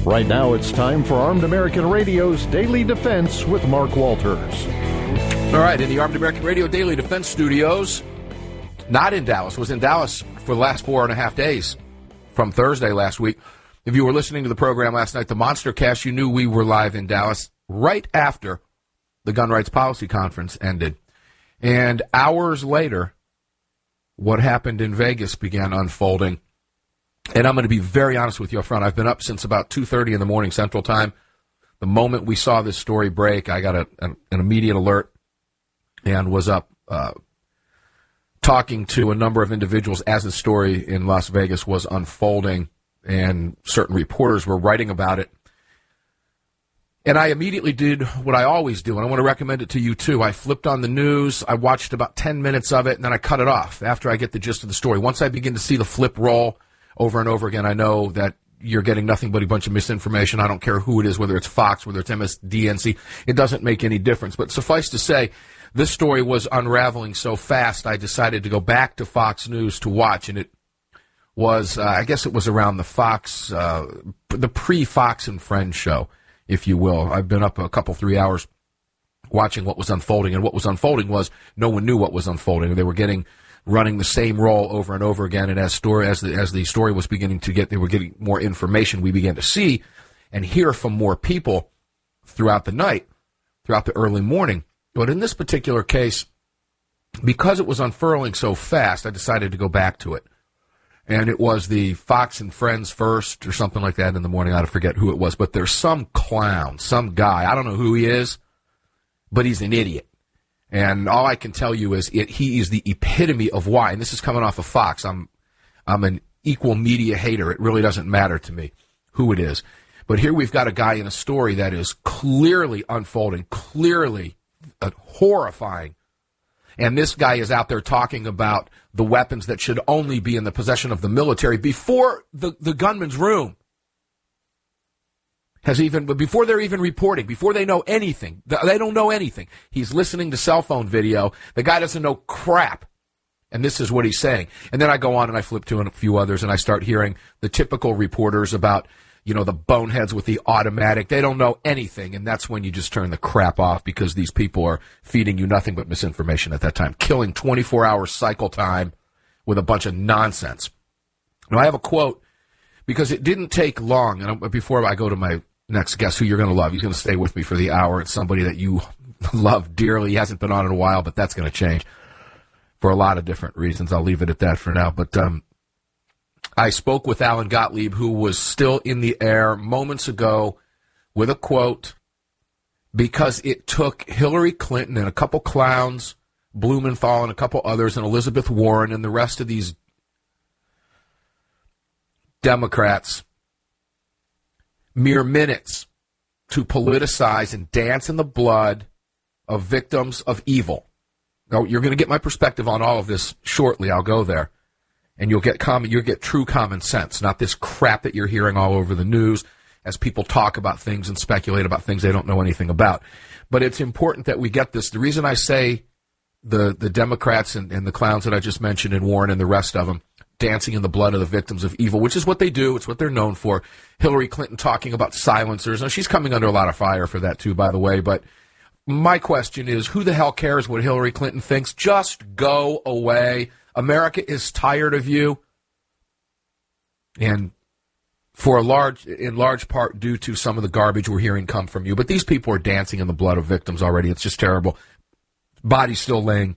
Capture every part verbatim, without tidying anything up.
Right now, it's time for Armed American Radio's Daily Defense with Mark Walters. All right, in the Armed American Radio Daily Defense Studios, not in Dallas, was in Dallas for the last four and a half days from Thursday last week. If you were listening to the program last night, the Monster Cast, you knew we were live in Dallas right after the Gun Rights Policy Conference ended. And hours later, what happened in Vegas began unfolding. And I'm going to be very honest with you up front. I've been up since about two thirty in the morning Central Time. The moment we saw this story break, I got a, an, an immediate alert and was up uh, talking to a number of individuals as the story in Las Vegas was unfolding, and certain reporters were writing about it. And I immediately did what I always do, and I want to recommend it to you too. I flipped on the news, I watched about ten minutes of it, and then I cut it off after I get the gist of the story. Once I begin to see the flip roll over and over again, I know that you're getting nothing but a bunch of misinformation. I don't care who it is, whether it's Fox, whether it's M S D N C. It doesn't make any difference. But suffice to say, this story was unraveling so fast, I decided to go back to Fox News to watch. And it was, uh, I guess it was around the Fox, uh, the pre-Fox and Friends show, if you will. I've been up a couple, three hours watching what was unfolding. And what was unfolding was no one knew what was unfolding. They were getting running the same role over and over again, and as story as the as the story was beginning to get, they were getting more information. We began to see and hear from more people throughout the night, throughout the early morning. But in this particular case, because it was unfurling so fast, I decided to go back to it. And it was the Fox and Friends first, or something like that in the morning. I forget who it was, but there's some clown, some guy. I don't know who he is, but he's an idiot. And all I can tell you is it, he is the epitome of why. And this is coming off of Fox. I'm I'm an equal media hater. It really doesn't matter to me who it is. But here we've got a guy in a story that is clearly unfolding, clearly uh, horrifying. And this guy is out there talking about the weapons that should only be in the possession of the military before the, the gunman's room has even, before they're even reporting, before they know anything. They don't know anything. He's listening to cell phone video. The guy doesn't know crap. And this is what he's saying. And then I go on and I flip to a few others and I start hearing the typical reporters about, you know, the boneheads with the automatic. They don't know anything. And that's when you just turn the crap off, because these people are feeding you nothing but misinformation at that time, killing twenty-four hour cycle time with a bunch of nonsense. Now, I have a quote, because it didn't take long. And before I go to my next guest, who you're going to love, he's going to stay with me for the hour. It's somebody that you love dearly. He hasn't been on in a while, but that's going to change for a lot of different reasons. I'll leave it at that for now. But um, I spoke with Alan Gottlieb, who was still in the air moments ago, with a quote, because it took Hillary Clinton and a couple clowns, Blumenthal and a couple others, and Elizabeth Warren and the rest of these Democrats mere minutes to politicize and dance in the blood of victims of evil. Now, you're going to get my perspective on all of this shortly. I'll go there. And you'll get common, you'll get true common sense, not this crap that you're hearing all over the news as people talk about things and speculate about things they don't know anything about. But it's important that we get this. The reason I say the, the Democrats and, and the clowns that I just mentioned, and Warren and the rest of them, dancing in the blood of the victims of evil, which is what they do. It's what they're known for. Hillary Clinton talking about silencers. Now, she's coming under a lot of fire for that, too, by the way. But my question is, who the hell cares what Hillary Clinton thinks? Just go away. America is tired of you. And for a large, in large part due to some of the garbage we're hearing come from you. But these people are dancing in the blood of victims already. It's just terrible. Bodies still laying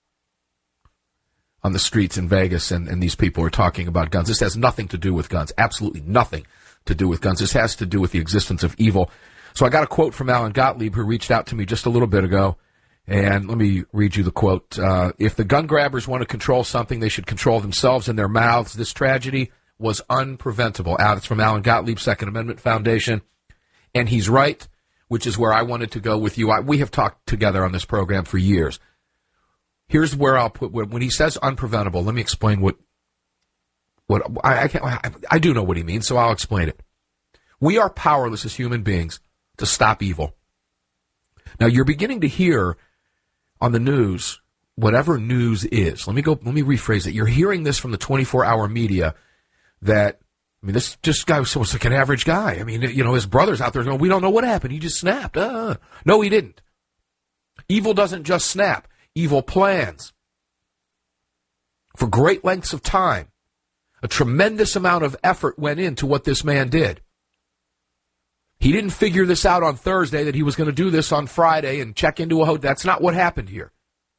on the streets in Vegas, and, and these people are talking about guns. This has nothing to do with guns, absolutely nothing to do with guns. This has to do with the existence of evil. So I got a quote from Alan Gottlieb, who reached out to me just a little bit ago, and let me read you the quote. Uh, if the gun grabbers want to control something, they should control themselves and their mouths. This tragedy was unpreventable. It's from Alan Gottlieb, Second Amendment Foundation, and he's right, which is where I wanted to go with you. I, we have talked together on this program for years. Here's where I'll put, when he says unpreventable, let me explain what, what I, I, can't, I, I do know what he means, so I'll explain it. We are powerless as human beings to stop evil. Now, you're beginning to hear on the news, whatever news is, let me go, let me rephrase it. You're hearing this from the twenty-four hour media, that I mean, this just guy was almost like an average guy. I mean, you know, his brother's out there going, we don't know what happened. He just snapped. Uh, no, he didn't. Evil doesn't just snap. Evil plans for great lengths of time. A tremendous amount of effort went into what this man did. He didn't figure this out on Thursday that he was going to do this on Friday and check into a hotel. That's not what happened here.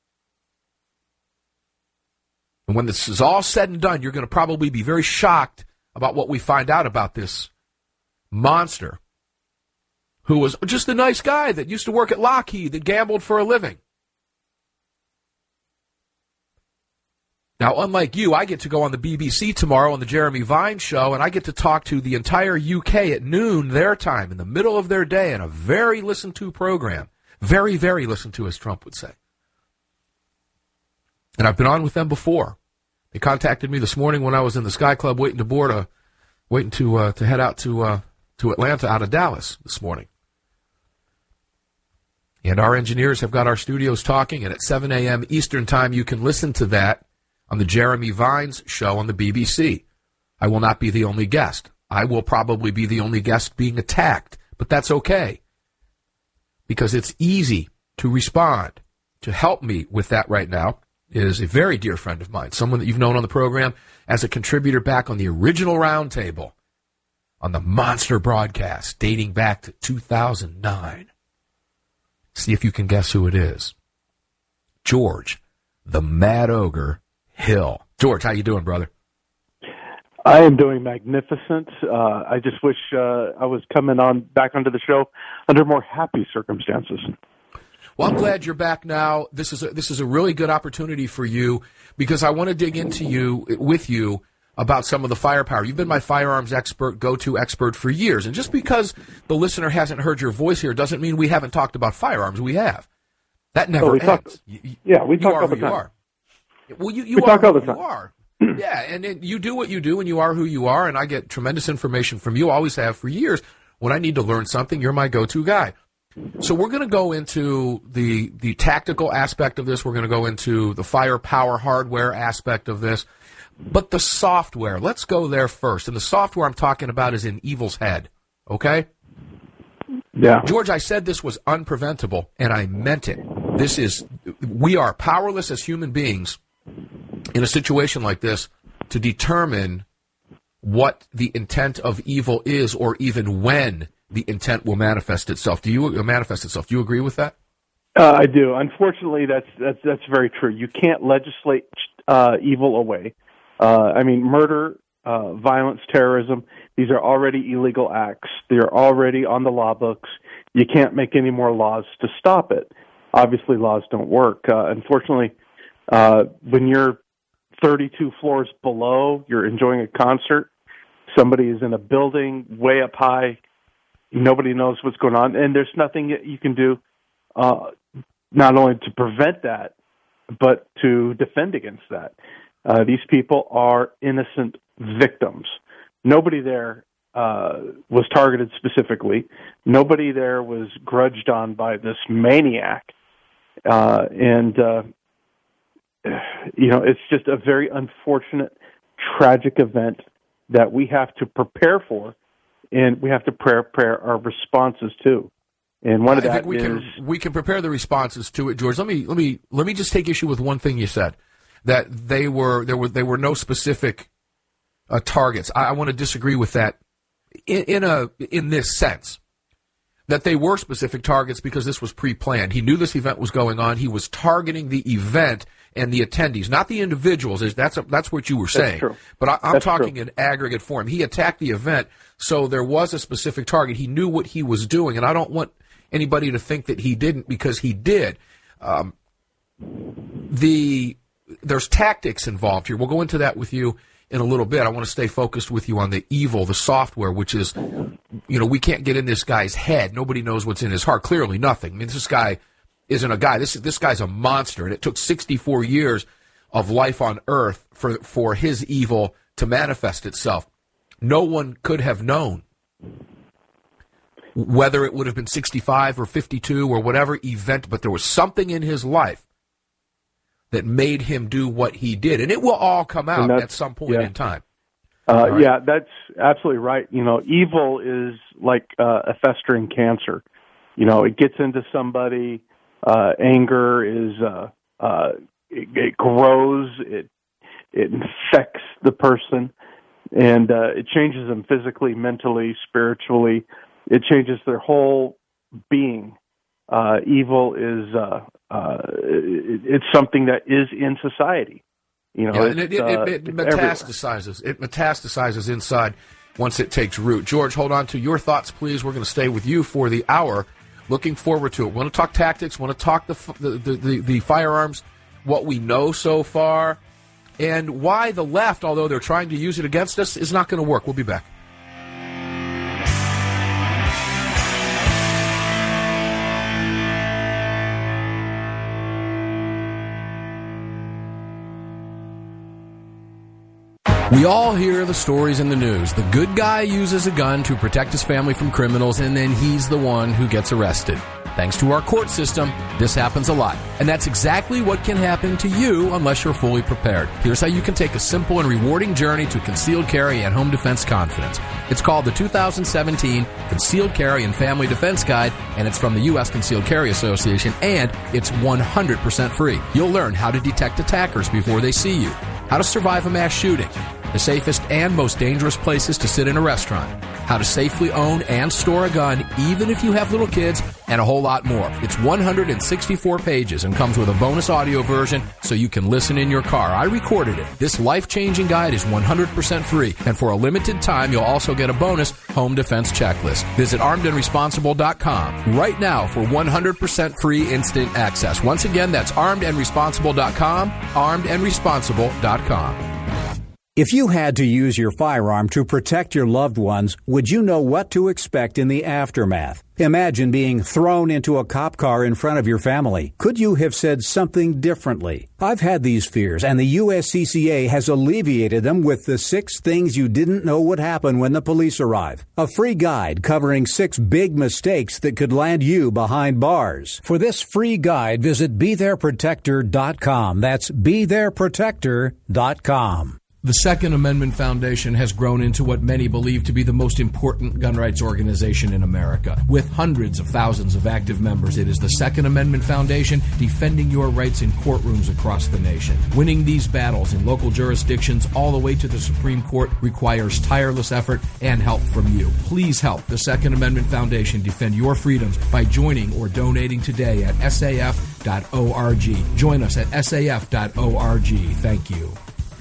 And when this is all said and done, you're going to probably be very shocked about what we find out about this monster who was just a nice guy that used to work at Lockheed, that gambled for a living. Now, unlike you, I get to go on the B B C tomorrow on the Jeremy Vine Show, and I get to talk to the entire U K at noon their time, in the middle of their day, in a very listened-to program. Very, very listened to, as Trump would say. And I've been on with them before. They contacted me this morning when I was in the Sky Club waiting to board a, waiting to uh, to head out to uh, to Atlanta out of Dallas this morning. And our engineers have got our studios talking, and at seven a.m. Eastern Time, you can listen to that on the Jeremy Vines Show on the B B C. I will not be the only guest. I will probably be the only guest being attacked, but that's okay, because it's easy to respond. To help me with that right now is a very dear friend of mine, someone that you've known on the program as a contributor back on the original roundtable on the Monster broadcast dating back to two thousand nine. See if you can guess who it is. George, the Mad Ogre Hill. George, how you doing, brother? I am doing magnificent. Uh, I just wish uh, I was coming on back onto the show under more happy circumstances. Well, I'm glad you're back now. This is a, this is a really good opportunity for you, because I want to dig into you with you about some of the firepower. You've been my firearms expert, go-to expert for years. And just because the listener hasn't heard your voice here doesn't mean we haven't talked about firearms. We have. That never oh, we ends. Talk, you, yeah, we you talk are all who the you time. are. Well, you, you we are talk who all the you time. are. Yeah, and it, you do what you do, and you are who you are, and I get tremendous information from you, always have for years. When I need to learn something, you're my go-to guy. So we're going to go into the the tactical aspect of this. We're going to go into the firepower hardware aspect of this. But the software, let's go there first. And the software I'm talking about is in Evil's head, okay? Yeah. George, I said this was unpreventable, and I meant it. This is, we are powerless as human beings in a situation like this to determine what the intent of evil is, or even when the intent will manifest itself. Do you uh, manifest itself? Do you agree with that? Uh, I do. Unfortunately, that's that's that's very true. You can't legislate uh, evil away. Uh, I mean, murder, uh, violence, terrorism, these are already illegal acts. They're already on the law books. You can't make any more laws to stop it. Obviously, laws don't work. Uh, unfortunately, uh, when you're thirty-two floors below, you're enjoying a concert, somebody is in a building way up high, nobody knows what's going on, and there's nothing you can do uh, not only to prevent that, but to defend against that. Uh, these people are innocent victims. Nobody there uh, was targeted specifically. Nobody there was grudged on by this maniac. Uh, and, uh, you know, it's just a very unfortunate, tragic event that we have to prepare for, and we have to prepare our responses to. And one of I that think we is can we can prepare the responses to it, George. Let me let me let me just take issue with one thing you said, that they were there were there were no specific uh, targets. I, I want to disagree with that in, in a in this sense, that they were specific targets because this was pre-planned. He knew this event was going on. He was targeting the event and the attendees, not the individuals. That's a, that's what you were saying. That's true. But I, I'm That's talking true. in aggregate form. He attacked the event, so there was a specific target. He knew what he was doing, and I don't want anybody to think that he didn't, because he did. Um, the there's tactics involved here. We'll go into that with you in a little bit. I want to stay focused with you on the evil, the software, which is, you know, we can't get in this guy's head. Nobody knows what's in his heart. Clearly nothing. I mean, this guy isn't a guy. This this guy's a monster, and it took sixty-four years of life on Earth for for his evil to manifest itself. No one could have known whether it would have been sixty-five or fifty-two or whatever event, but there was something in his life that made him do what he did, and it will all come out at some point yeah. in time. Uh, right. Yeah, that's absolutely right. You know, evil is like uh, a festering cancer. You know, it gets into somebody. Uh, anger is uh, uh, it, it grows. It it infects the person, and uh, it changes them physically, mentally, spiritually. It changes their whole being. Uh, evil is uh, uh, it, it's something that is in society. You know, yeah, and it, it, uh, it, it metastasizes. It metastasizes inside once it takes root. George, hold on to your thoughts, please. We're going to stay with you for the hour. Looking forward to it. Want to talk tactics? Want to talk the the, the, the the firearms? What we know so far, and why the left, although they're trying to use it against us, is not going to work. We'll be back. We all hear the stories in the news. The good guy uses a gun to protect his family from criminals, and then he's the one who gets arrested. Thanks to our court system, this happens a lot. And that's exactly what can happen to you unless you're fully prepared. Here's how you can take a simple and rewarding journey to concealed carry and home defense confidence. It's called the two thousand seventeen Concealed Carry and Family Defense Guide, and it's from the U S Concealed Carry Association, and it's one hundred percent free. You'll learn how to detect attackers before they see you, how to survive a mass shooting, the safest and most dangerous places to sit in a restaurant, how to safely own and store a gun even if you have little kids, and a whole lot more. It's one hundred sixty-four pages and comes with a bonus audio version so you can listen in your car. I recorded it. This life-changing guide is one hundred percent free, and for a limited time, you'll also get a bonus home defense checklist. Visit armed and responsible dot com right now for one hundred percent free instant access. Once again, that's armed and responsible dot com, armed and responsible dot com. If you had to use your firearm to protect your loved ones, would you know what to expect in the aftermath? Imagine being thrown into a cop car in front of your family. Could you have said something differently? I've had these fears, and the U S C C A has alleviated them with the six things you didn't know would happen when the police arrive. A free guide covering six big mistakes that could land you behind bars. For this free guide, visit be there protector dot com. That's be there protector dot com. The Second Amendment Foundation has grown into what many believe to be the most important gun rights organization in America. With hundreds of thousands of active members, it is the Second Amendment Foundation defending your rights in courtrooms across the nation. Winning these battles in local jurisdictions all the way to the Supreme Court requires tireless effort and help from you. Please help the Second Amendment Foundation defend your freedoms by joining or donating today at S A F dot org. Join us at S A F dot org. Thank you.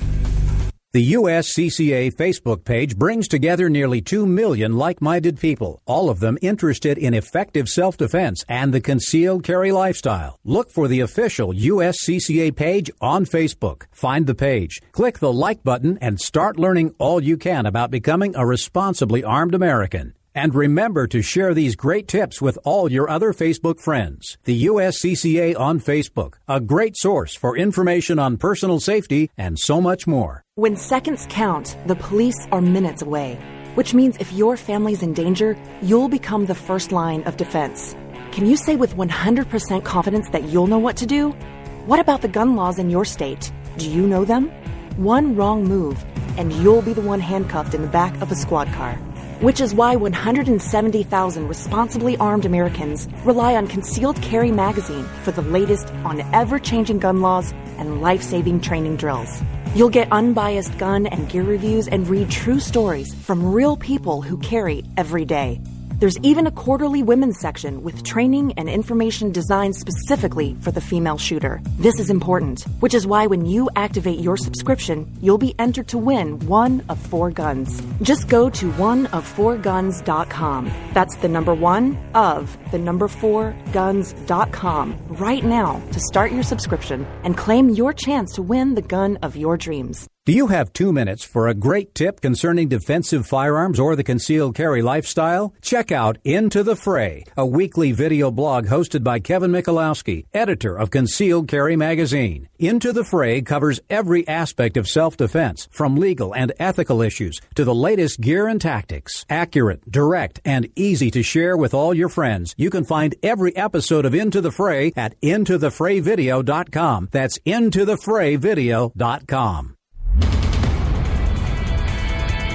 The U S C C A Facebook page brings together nearly two million like-minded people, all of them interested in effective self-defense and the concealed carry lifestyle. Look for the official U S C C A page on Facebook. Find the page, click the like button, and start learning all you can about becoming a responsibly armed American. And remember to share these great tips with all your other Facebook friends. The U S C C A on Facebook, a great source for information on personal safety and so much more. When seconds count, the police are minutes away, which means if your family's in danger, you'll become the first line of defense. Can you say with one hundred percent confidence that you'll know what to do? What about the gun laws in your state? Do you know them? One wrong move, and you'll be the one handcuffed in the back of a squad car. Which is why one hundred seventy thousand responsibly armed Americans rely on Concealed Carry Magazine for the latest on ever-changing gun laws and life-saving training drills. You'll get unbiased gun and gear reviews and read true stories from real people who carry every day. There's even a quarterly women's section with training and information designed specifically for the female shooter. This is important, which is why when you activate your subscription, you'll be entered to win one of four guns. Just go to one of four guns dot com. That's the number one of the number four guns dot com right now to start your subscription and claim your chance to win the gun of your dreams. Do you have two minutes for a great tip concerning defensive firearms or the concealed carry lifestyle? Check out Into the Fray, a weekly video blog hosted by Kevin Michalowski, editor of Concealed Carry Magazine. Into the Fray covers every aspect of self-defense, from legal and ethical issues to the latest gear and tactics. Accurate, direct, and easy to share with all your friends. You can find every episode of Into the Fray at into the fray video dot com. That's into the fray video dot com.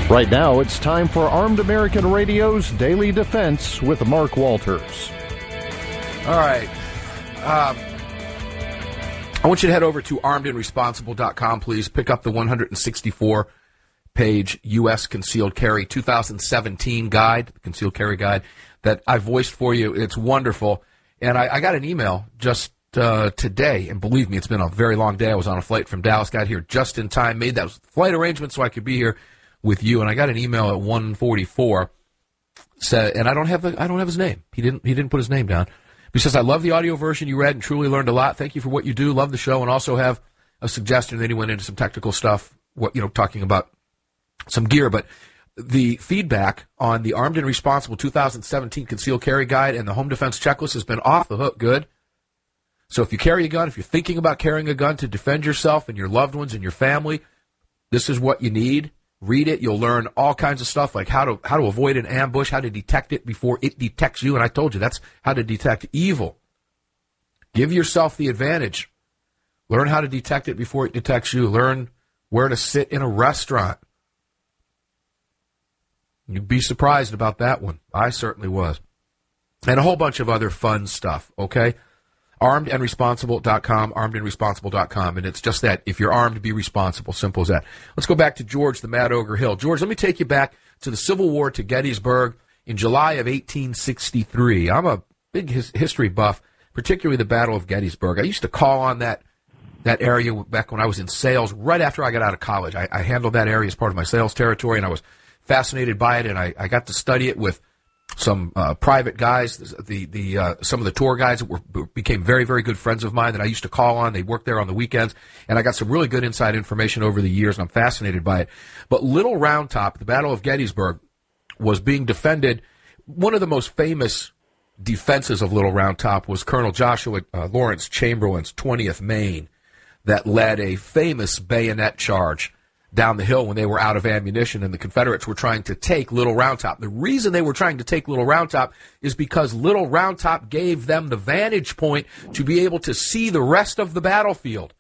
Right now, it's time for Armed American Radio's Daily Defense with Mark Walters. All right. Um, I want you to head over to armed and responsible dot com, please. Pick up the one hundred sixty-four page U S Concealed Carry two thousand seventeen guide, the Concealed Carry Guide, that I voiced for you. It's wonderful. And I, I got an email just uh, today, and believe me, it's been a very long day. I was on a flight from Dallas, got here just in time, made that flight arrangement so I could be here with you. And I got an email at one forty-four, said, and I don't have the, I don't have his name. He didn't he didn't put his name down. He says, I love the audio version you read and truly learned a lot. Thank you for what you do. Love the show, and also have a suggestion. Then he went into some technical stuff, what you know, talking about some gear. But the feedback on the Armed and Responsible two thousand seventeen Concealed Carry Guide and the Home Defense Checklist has been off the hook good. So if you carry a gun, if you're thinking about carrying a gun to defend yourself and your loved ones and your family, this is what you need. Read it. You'll learn all kinds of stuff like how to how to avoid an ambush, how to detect it before it detects you. And I told you that's how to detect evil. Give yourself the advantage. Learn how to detect it before it detects you. Learn where to sit in a restaurant. You'd be surprised about that one. I certainly was. And a whole bunch of other fun stuff, okay? armed and responsible dot com, armed and responsible dot com, and it's just that. If you're armed, be responsible. Simple as that. Let's go back to George the Mad Ogre Hill. George, let me take you back to the Civil War, to Gettysburg in July of eighteen sixty-three. I'm a big his- history buff, particularly the Battle of Gettysburg. I used to call on that that area back when I was in sales, right after I got out of college. I, I handled that area as part of my sales territory, and I was fascinated by it, and I, I got to study it with some uh, private guys, the the uh, some of the tour guides that were became very, very good friends of mine that I used to call on. They worked there on the weekends, and I got some really good inside information over the years, and I'm fascinated by it. But Little Round Top, the Battle of Gettysburg, was being defended. One of the most famous defenses of Little Round Top was Colonel Joshua uh, Lawrence Chamberlain's twentieth Maine, that led a famous bayonet charge down the hill when they were out of ammunition, and the Confederates were trying to take Little Round Top. The reason they were trying to take Little Round Top is because Little Round Top gave them the vantage point to be able to see the rest of the battlefield.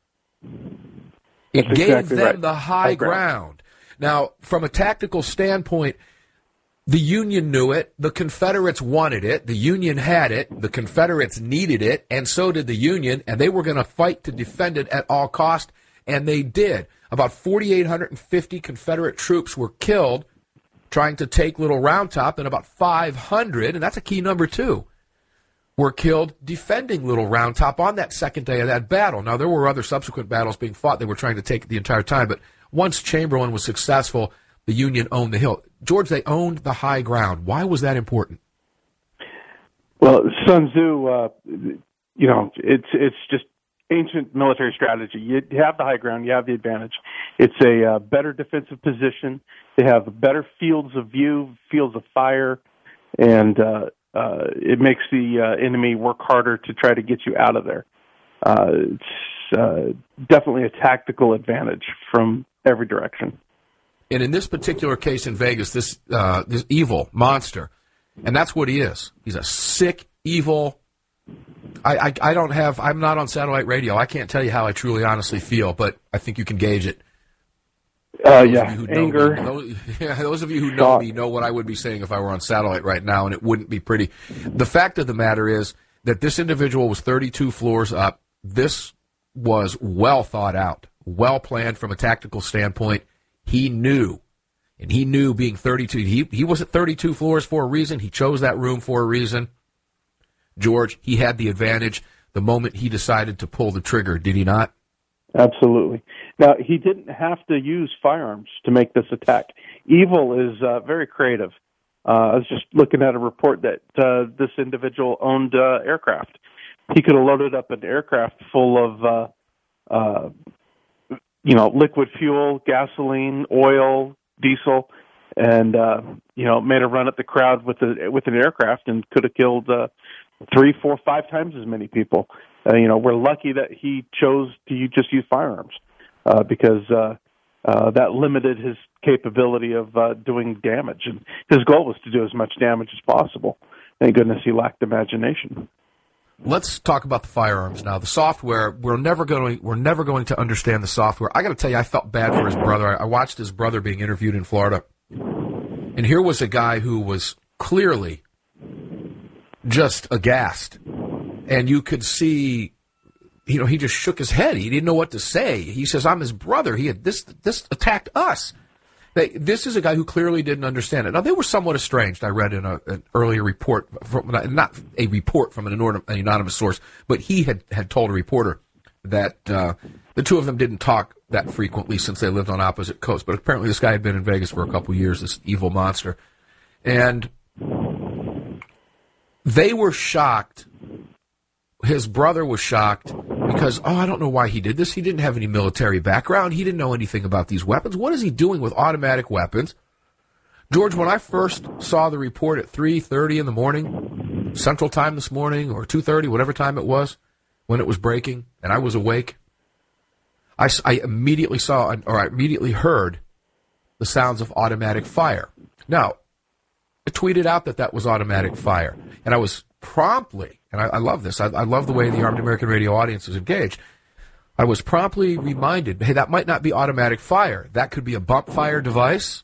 It That's gave exactly them right. the high, high ground. ground. Now, from a tactical standpoint, the Union knew it. The Confederates wanted it. The Union had it. The Confederates needed it, and so did the Union, and they were going to fight to defend it at all cost, and they did. About four thousand eight hundred fifty Confederate troops were killed trying to take Little Round Top, and about five hundred, and that's a key number too, were killed defending Little Round Top on that second day of that battle. Now, there were other subsequent battles being fought. They were trying to take it the entire time, but once Chamberlain was successful, the Union owned the hill. George, they owned the high ground. Why was that important? Well, Sun Tzu, uh, you know, it's it's just ancient military strategy. You have the high ground, you have the advantage. It's a uh, better defensive position. They have better fields of view, fields of fire, and uh, uh, it makes the uh, enemy work harder to try to get you out of there. Uh, it's uh, definitely a tactical advantage from every direction. And in this particular case in Vegas, this uh, this evil monster, and that's what he is. He's a sick, evil. I, I I don't have. I'm not on satellite radio. I can't tell you how I truly, honestly feel, but I think you can gauge it. Uh, yeah, anger. Me, those, yeah, those of you who know me know what I would be saying if I were on satellite right now, and it wouldn't be pretty. The fact of the matter is that this individual was thirty-two floors up. This was well thought out, well planned from a tactical standpoint. He knew, and he knew being thirty-two. He he was at thirty-two floors for a reason. He chose that room for a reason. George, he had the advantage the moment he decided to pull the trigger, did he not? Absolutely. Now, he didn't have to use firearms to make this attack. Evil is uh, very creative. Uh, I was just looking at a report that uh, this individual owned uh, aircraft. He could have loaded up an aircraft full of, uh, uh, you know, liquid fuel, gasoline, oil, diesel, and, uh, you know, made a run at the crowd with, a, with an aircraft and could have killed uh, three, four, five times as many people. Uh, you know, we're lucky that he chose to just use firearms uh, because uh, uh, that limited his capability of uh, doing damage. And his goal was to do as much damage as possible. Thank goodness he lacked imagination. Let's talk about the firearms now. The software, we're never going we're never going to understand the software. I got to tell you, I felt bad for his brother. I watched his brother being interviewed in Florida And here was a guy who was clearly just aghast. And you could see, you know, he just shook his head. He didn't know what to say. He says, I'm his brother. He had this, this attacked us. They, this is a guy who clearly didn't understand it. Now, they were somewhat estranged. I read in a, an earlier report, from, not a report from an anonymous source, but he had, had told a reporter that uh, the two of them didn't talk that frequently since they lived on opposite coasts. But apparently this guy had been in Vegas for a couple of years, this evil monster. And they were shocked. His brother was shocked because, oh, I don't know why he did this. He didn't have any military background. He didn't know anything about these weapons. What is he doing with automatic weapons? George, when I first saw the report at three thirty in the morning, Central Time this morning, or two thirty, whatever time it was, when it was breaking, and I was awake, I, I immediately saw, or I immediately heard the sounds of automatic fire. Now, I tweeted out that that was automatic fire, and I was promptly, and I, I love this, I, I love the way the Armed American Radio audience is engaged, I was promptly reminded, hey, that might not be automatic fire. That could be a bump fire device.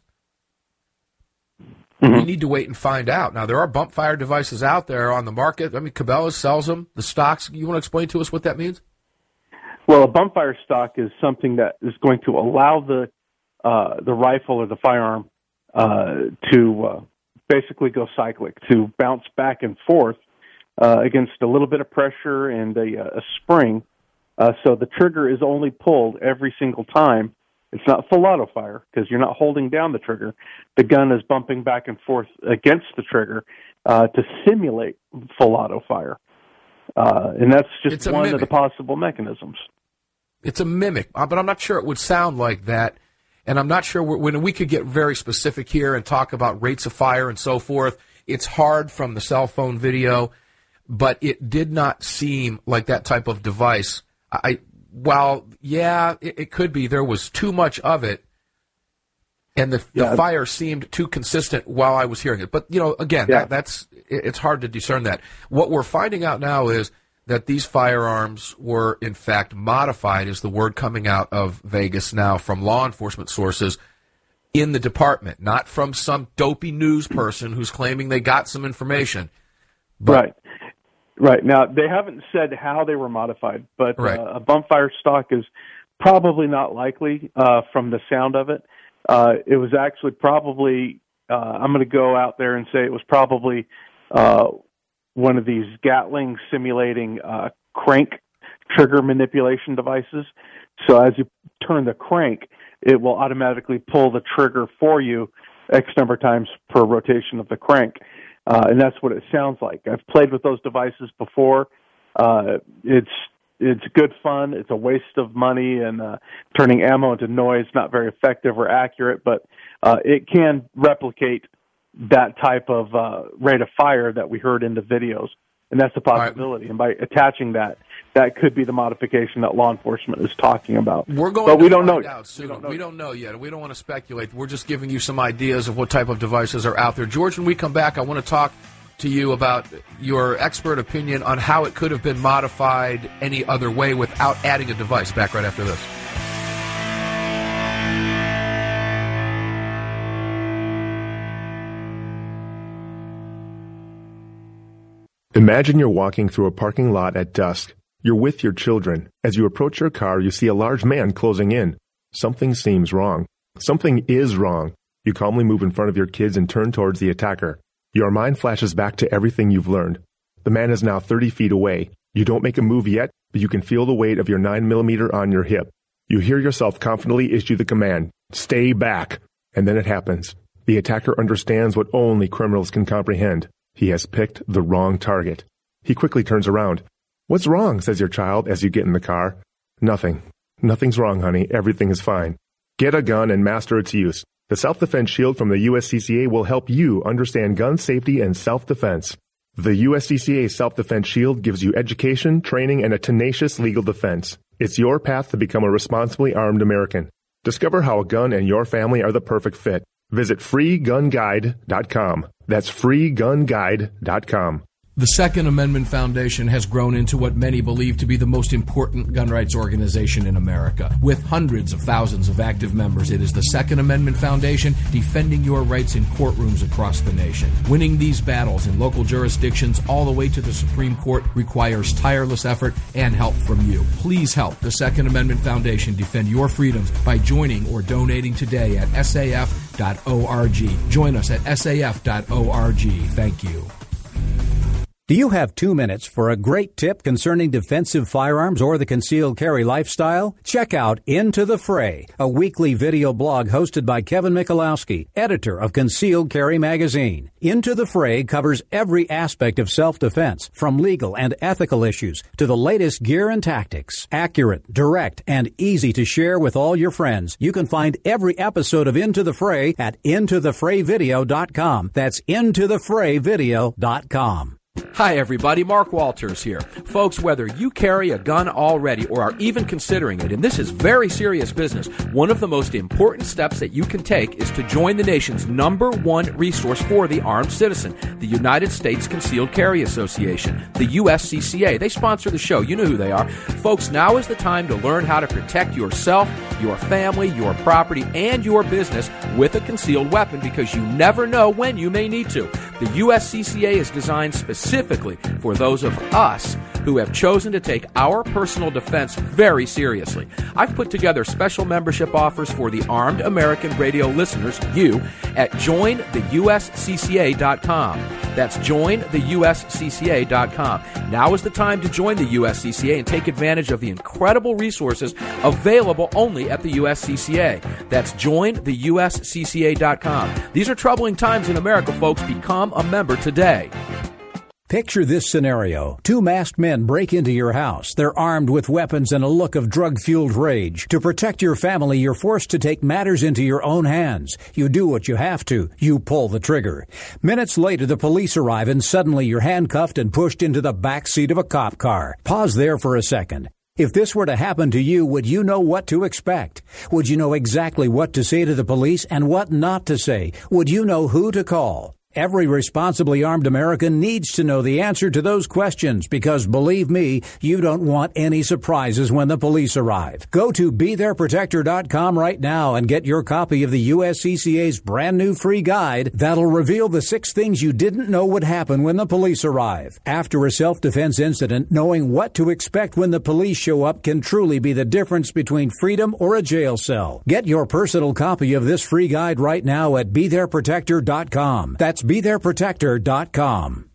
Mm-hmm. We need to wait and find out. Now, there are bump fire devices out there on the market. I mean, Cabela's sells them, the stocks. You want to explain to us what that means? Well, a bump fire stock is something that is going to allow the uh, the rifle or the firearm uh, to uh, basically go cyclic, to bounce back and forth uh, against a little bit of pressure and a, a spring. Uh, so the trigger is only pulled every single time. It's not full auto fire because you're not holding down the trigger. The gun is bumping back and forth against the trigger uh, to simulate full auto fire. Uh, and that's just one of the possible mechanisms. It's a mimic, but I'm not sure it would sound like that. And I'm not sure when we could get very specific here and talk about rates of fire and so forth. It's hard from the cell phone video, but it did not seem like that type of device. I, while, yeah, it, it could be, there was too much of it, and the, yeah. the fire seemed too consistent while I was hearing it. But, you know, again, yeah. that, that's it's hard to discern that. What we're finding out now is that these firearms were, in fact, modified, is the word coming out of Vegas now from law enforcement sources in the department, not from some dopey news person who's claiming they got some information. But, right. Right. Now, they haven't said how they were modified, but right. uh, a bump fire stock is probably not likely uh, from the sound of it. Uh, it was actually probably, uh, I'm going to go out there and say it was probably uh, one of these Gatling simulating uh, crank trigger manipulation devices. So as you turn the crank, it will automatically pull the trigger for you X number of times per rotation of the crank. Uh, and that's what it sounds like. I've played with those devices before. Uh, it's it's good fun. It's a waste of money, and uh, turning ammo into noise, not very effective or accurate, but uh, it can replicate that type of uh, rate of fire that we heard in the videos. And that's a possibility. Right. And by attaching that, that could be the modification that law enforcement is talking about. We're going but to we don't find know. out soon. We don't know. We don't know yet. We don't want to speculate. We're just giving you some ideas of what type of devices are out there. George, when we come back, I want to talk to you about your expert opinion on how it could have been modified any other way without adding a device. Back right after this. Imagine you're walking through a parking lot at dusk. You're with your children. As you approach your car, you see a large man closing in. Something seems wrong. Something is wrong. You calmly move in front of your kids and turn towards the attacker. Your mind flashes back to everything you've learned. The man is now thirty feet away. You don't make a move yet, but you can feel the weight of your nine millimeter on your hip. You hear yourself confidently issue the command, "Stay back." And then it happens. The attacker understands what only criminals can comprehend. He has picked the wrong target. He quickly turns around. "What's wrong?" says your child as you get in the car. "Nothing. Nothing's wrong, honey. Everything is fine." Get a gun and master its use. The Self-Defense Shield from the U S C C A will help you understand gun safety and self-defense. The U S C C A Self-Defense Shield gives you education, training, and a tenacious legal defense. It's your path to become a responsibly armed American. Discover how a gun and your family are the perfect fit. Visit free gun guide dot com. That's free gun guide dot com. The Second Amendment Foundation has grown into what many believe to be the most important gun rights organization in America. With hundreds of thousands of active members, it is the Second Amendment Foundation defending your rights in courtrooms across the nation. Winning these battles in local jurisdictions all the way to the Supreme Court requires tireless effort and help from you. Please help the Second Amendment Foundation defend your freedoms by joining or donating today at S A F dot org. Join us at S A F dot org. Thank you. Do you have two minutes for a great tip concerning defensive firearms or the concealed carry lifestyle? Check out Into the Fray, a weekly video blog hosted by Kevin Michalowski, editor of Concealed Carry magazine. Into the Fray covers every aspect of self-defense, from legal and ethical issues to the latest gear and tactics. Accurate, direct, and easy to share with all your friends. You can find every episode of Into the Fray at into the fray video dot com. That's into the fray video dot com. Hi everybody, Mark Walters here. Folks, whether you carry a gun already or are even considering it, and this is very serious business, one of the most important steps that you can take is to join the nation's number one resource for the armed citizen, the United States Concealed Carry Association, the U S C C A. They sponsor the show. You know who they are. Folks, now is the time to learn how to protect yourself, your family, your property, and your business with a concealed weapon, because you never know when you may need to. The U S C C A is designed specifically Specifically for those of us who have chosen to take our personal defense very seriously. I've put together special membership offers for the Armed American Radio listeners, you, at join the U S C C A dot com. That's join the U S C C A dot com. Now is the time to join the U S C C A and take advantage of the incredible resources available only at the U S C C A. That's join the U S C C A dot com. These are troubling times in America, folks. Become a member today. Picture this scenario. Two masked men break into your house. They're armed with weapons and a look of drug-fueled rage. To protect your family, you're forced to take matters into your own hands. You do what you have to. You pull the trigger. Minutes later, the police arrive and suddenly you're handcuffed and pushed into the back seat of a cop car. Pause there for a second. If this were to happen to you, would you know what to expect? Would you know exactly what to say to the police and what not to say? Would you know who to call? Every responsibly armed American needs to know the answer to those questions, because believe me, you don't want any surprises when the police arrive. Go to be there protector dot com right now and get your copy of the U S C C A's brand new free guide that'll reveal the six things you didn't know would happen when the police arrive. After a self-defense incident, knowing what to expect when the police show up can truly be the difference between freedom or a jail cell. Get your personal copy of this free guide right now at be there protector dot com. That's be there protector dot com.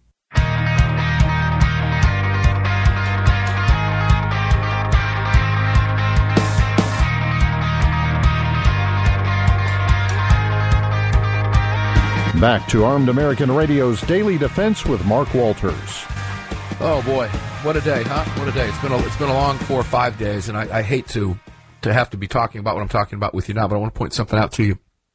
Back to Armed American Radio's Daily Defense with Mark Walters. Oh boy, what a day, huh? What a day! It's been a, it's been a long four or five days, and I, I hate to to have to be talking about what I'm talking about with you now, but I want to point something out to you.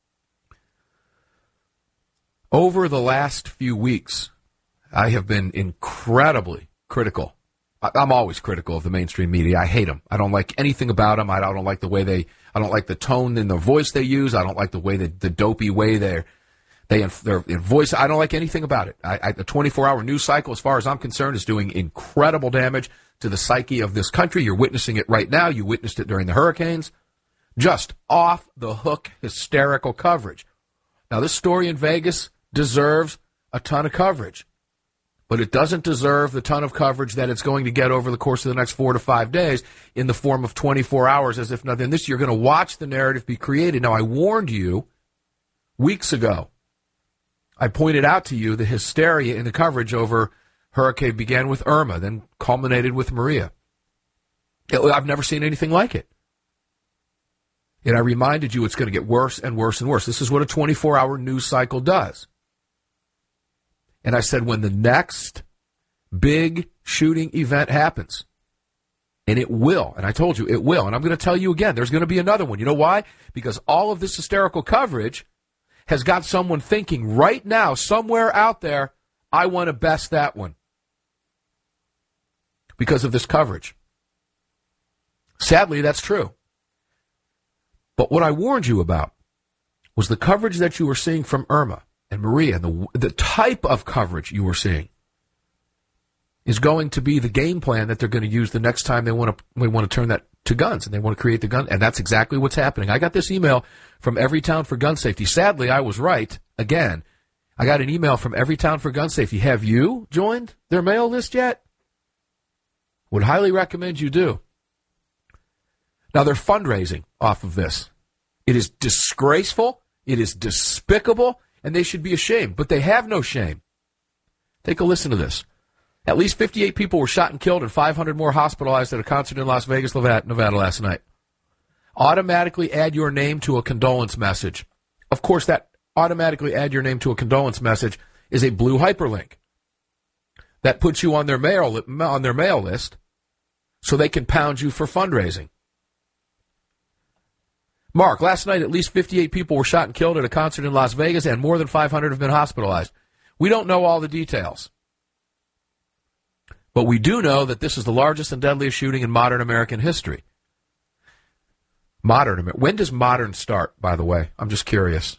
Over the last few weeks, I have been incredibly critical. I'm always critical of the mainstream media. I hate them. I don't like anything about them. I don't like the way they, I don't like the tone in the voice they use. I don't like the way, the, the dopey way they're, they, their voice. I don't like anything about it. I, I, the twenty-four hour news cycle, as far as I'm concerned, is doing incredible damage to the psyche of this country. You're witnessing it right now. You witnessed it during the hurricanes. Just off the hook, hysterical coverage. Now, this story in Vegas deserves a ton of coverage, but it doesn't deserve the ton of coverage that it's going to get over the course of the next four to five days in the form of twenty-four hours, as if nothing. This, you're going to watch the narrative be created. Now, I warned you weeks ago. I pointed out to you the hysteria in the coverage over hurricane began with Irma, then culminated with Maria. I've never seen anything like it. And I reminded you it's going to get worse and worse and worse. This is what a twenty-four hour news cycle does. And I said, when the next big shooting event happens, and it will, and I told you it will, and I'm going to tell you again, there's going to be another one. You know why? Because all of this hysterical coverage has got someone thinking right now, somewhere out there, I want to best that one. Because of this coverage. Sadly, that's true. But what I warned you about was the coverage that you were seeing from Irma and Maria, and the, the type of coverage you were seeing. is going to be the game plan that they're going to use the next time they want to we want to turn that to guns, and they want to create the gun, and that's exactly what's happening. I got this email from Everytown for Gun Safety. Sadly, I was right again. I got an email from Everytown for Gun Safety. Have you joined their mail list yet? Would highly recommend you do. Now, they're fundraising off of this. It is disgraceful. It is despicable, and they should be ashamed, but they have no shame. Take a listen to this. At least fifty-eight people were shot and killed and five hundred more hospitalized at a concert in Las Vegas, Nevada last night. Automatically add your name to a condolence message. Of course, that automatically add your name to a condolence message is a blue hyperlink that puts you on their mail on their mail list so they can pound you for fundraising. Mark, last night at least fifty-eight people were shot and killed at a concert in Las Vegas and more than five hundred have been hospitalized. We don't know all the details. But we do know that this is the largest and deadliest shooting in modern American history. Modern. When does modern start, by the way? I'm just curious.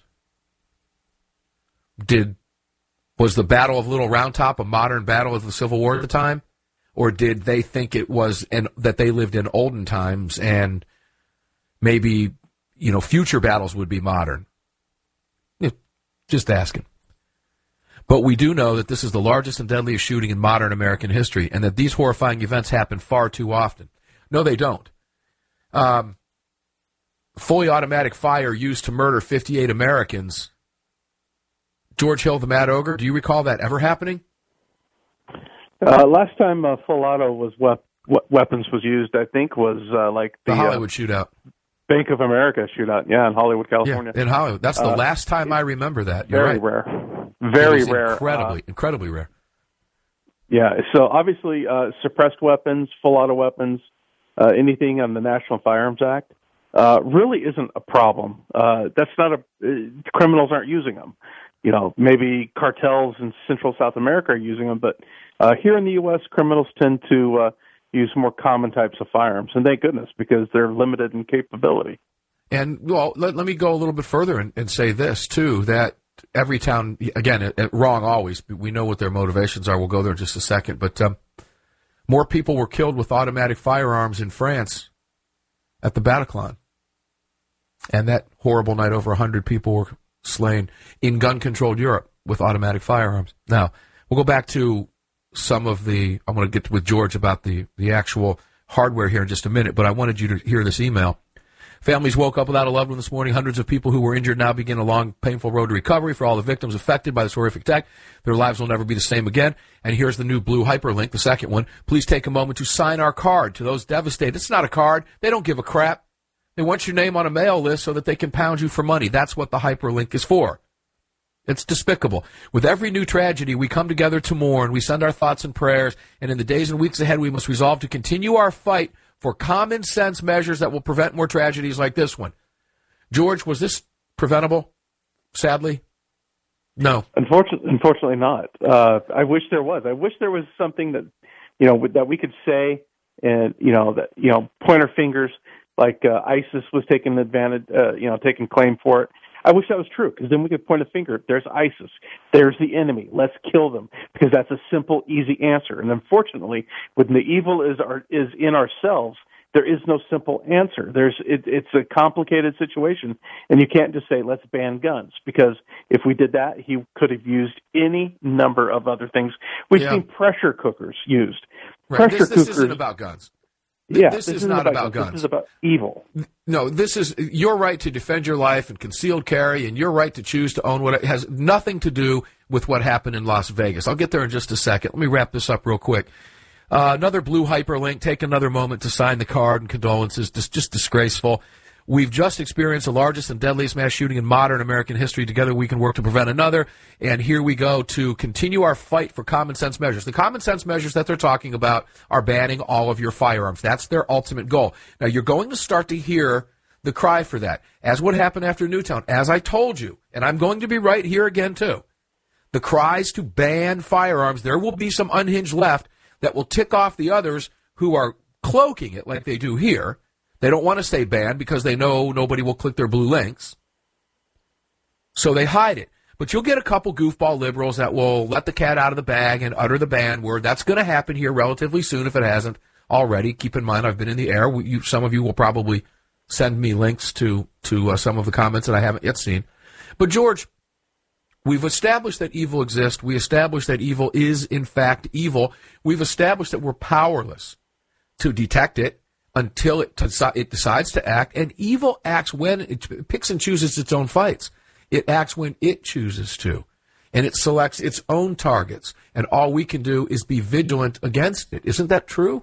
Did was the Battle of Little Round Top a modern battle of the Civil War at the time? Or did they think it was an, that they lived in olden times and maybe, you know, future battles would be modern? Yeah, just asking. But we do know that this is the largest and deadliest shooting in modern American history, and that these horrifying events happen far too often. No, they don't. Um, fully automatic fire used to murder fifty-eight Americans. George Hill, the Mad Ogre, do you recall that ever happening? Uh, last time uh, full auto was wep- weapons was used, I think, was uh, like the, the Hollywood uh, shootout. Bank of America shootout, yeah, in Hollywood, California. Yeah, in Hollywood. That's the uh, last time I remember that. You're very right. rare. Very rare. Incredibly, uh, incredibly rare. Yeah, so obviously uh, suppressed weapons, full auto weapons, uh, anything on the National Firearms Act uh, really isn't a problem. Uh, that's not a uh, criminals aren't using them. You know, maybe cartels in Central South America are using them, but uh, here in the U S, criminals tend to uh, use more common types of firearms, and thank goodness, because they're limited in capability. And, well, let, let me go a little bit further and, and say this, too, that Everytown, again, it, it, wrong always. We know what their motivations are. We'll go there in just a second. But um, more people were killed with automatic firearms in France at the Bataclan. And that horrible night, over one hundred people were slain in gun-controlled Europe with automatic firearms. Now, we'll go back to some of the, I'm going to get with George about the, the actual hardware here in just a minute, but I wanted you to hear this email. Families woke up without a loved one this morning. Hundreds of people who were injured now begin a long, painful road to recovery. For all the victims affected by this horrific attack, their lives will never be the same again. And here's the new blue hyperlink, the second one. Please take a moment to sign our card to those devastated. It's not a card. They don't give a crap. They want your name on a mail list so that they can pound you for money. That's what the hyperlink is for. It's despicable. With every new tragedy, we come together to mourn. We send our thoughts and prayers. And in the days and weeks ahead, we must resolve to continue our fight for common sense measures that will prevent more tragedies like this one. George, was this preventable? Sadly, no. Unfortunately, unfortunately not. Uh, I wish there was. I wish there was something that, you know, that we could say, and you know, that you know, point our fingers like uh, ISIS was taking advantage, uh, you know, taking claim for it. I wish that was true, because then we could point a finger. There's ISIS. There's the enemy. Let's kill them, because that's a simple, easy answer. And unfortunately, when the evil is our, is in ourselves, there is no simple answer. There's it, it's a complicated situation, and you can't just say, let's ban guns, because if we did that, he could have used any number of other things. We've yeah. seen pressure cookers used. Right. Pressure this, this cookers, isn't about guns. Yeah, this, this is not about guns. This is about evil. No, this is your right to defend your life and concealed carry, and your right to choose to own what it has nothing to do with what happened in Las Vegas. I'll get there in just a second. Let me wrap this up real quick. Uh, another blue hyperlink. Take another moment to sign the card and condolences. Just, just disgraceful. We've just experienced the largest and deadliest mass shooting in modern American history. Together we can work to prevent another. And here we go to continue our fight for common sense measures. The common sense measures that they're talking about are banning all of your firearms. That's their ultimate goal. Now, you're going to start to hear the cry for that, as what happened after Newtown. As I told you, and I'm going to be right here again, too. The cries to ban firearms, there will be some unhinged left that will tick off the others who are cloaking it like they do here. They don't want to stay banned because they know nobody will click their blue links. So they hide it. But you'll get a couple goofball liberals that will let the cat out of the bag and utter the banned word. That's going to happen here relatively soon if it hasn't already. Keep in mind, I've been in the air. You, some of you will probably send me links to, to uh, some of the comments that I haven't yet seen. But, George, we've established that evil exists. We established that evil is, in fact, evil. We've established that we're powerless to detect it until it, it decides to act. And evil acts when it picks and chooses its own fights. It acts when it chooses to. And it selects its own targets. And all we can do is be vigilant against it. Isn't that true?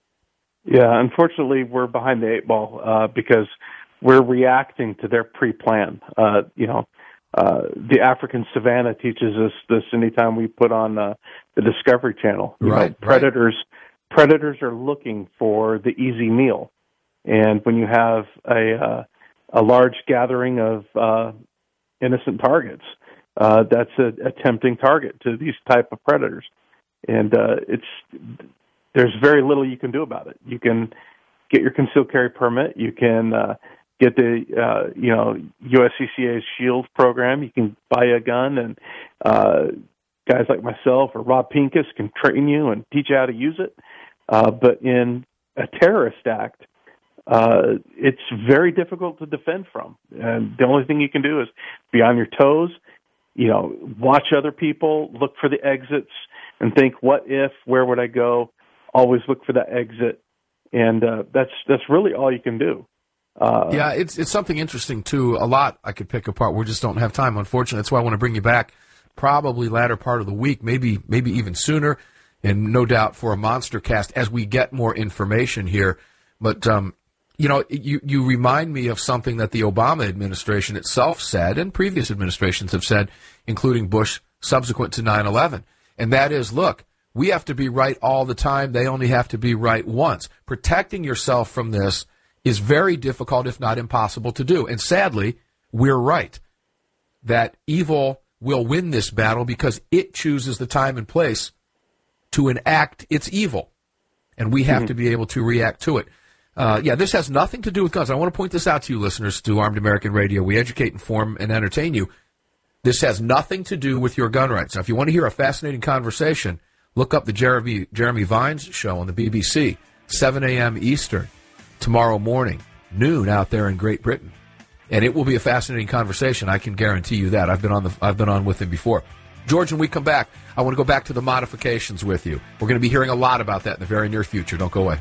Yeah, unfortunately, we're behind the eight ball uh, because we're reacting to their pre-plan. Uh, you know, uh, the African savannah teaches us this anytime we put on uh, the Discovery Channel. You right, know, predators, right. predators are looking for the easy meal. And when you have a, uh, a large gathering of uh, innocent targets, uh, that's a, a tempting target to these type of predators. And uh, it's there's very little you can do about it. You can get your concealed carry permit. You can uh, get the uh, you know U S C C A's SHIELD program. You can buy a gun, and uh, guys like myself or Rob Pincus can train you and teach you how to use it. Uh, but in a terrorist act, uh, it's very difficult to defend from. And the only thing you can do is be on your toes, you know, watch other people, look for the exits, and think, what if, where would I go? Always look for that exit. And uh, that's that's really all you can do. Uh, yeah, it's it's something interesting, too. A lot I could pick apart. We just don't have time, unfortunately. That's why I want to bring you back probably latter part of the week, maybe maybe even sooner, and no doubt for a monster cast as we get more information here. But, um, you know, you, you remind me of something that the Obama administration itself said, and previous administrations have said, including Bush subsequent to nine eleven. And that is, look, we have to be right all the time. They only have to be right once. Protecting yourself from this is very difficult, if not impossible, to do. And sadly, we're right that evil will win this battle because it chooses the time and place to enact its evil. And we have mm-hmm. to be able to react to it. Uh, yeah, this has nothing to do with guns. I want to point this out to you, listeners, to Armed American Radio. We educate, inform, and entertain you. This has nothing to do with your gun rights. Now, if you want to hear a fascinating conversation, look up the Jeremy, Jeremy Vines show on the B B C, seven a.m. Eastern, tomorrow morning, noon out there in Great Britain. And it will be a fascinating conversation. I can guarantee you that. I've been on the I've been on with him before. George, when we come back, I want to go back to the modifications with you. We're going to be hearing a lot about that in the very near future. Don't go away.